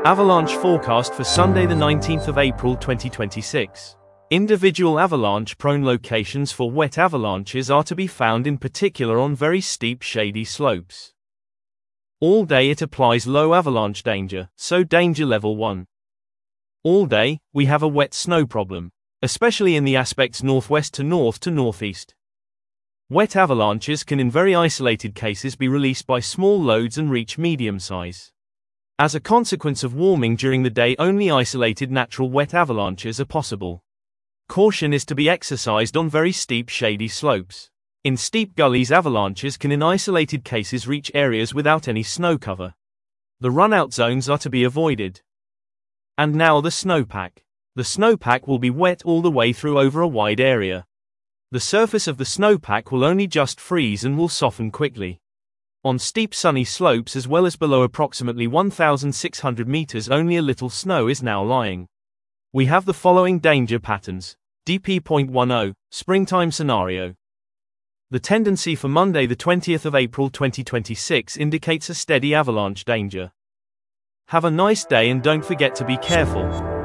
Avalanche forecast for Sunday the 19th of April 2026. Individual avalanche-prone locations for wet avalanches are to be found in particular on very steep shady slopes. All day it applies low avalanche danger, so danger level 1. All day, we have a wet snow problem, especially in the aspects northwest to northeast. Wet avalanches can in very isolated cases be released by small loads and reach medium size. As a consequence of warming during the day, only isolated natural wet avalanches are possible. Caution is to be exercised on very steep shady slopes. In steep gullies, avalanches can in isolated cases reach areas without any snow cover. The run-out zones are to be avoided. And now the snowpack. The snowpack will be wet all the way through over a wide area. The surface of the snowpack will only just freeze and will soften quickly. On steep sunny slopes as well as below approximately 1,600 meters, only a little snow is now lying. We have the following danger patterns. DP.10, Springtime Scenario. The tendency for Monday the 20th of April 2026 indicates a steady avalanche danger. Have a nice day and don't forget to be careful.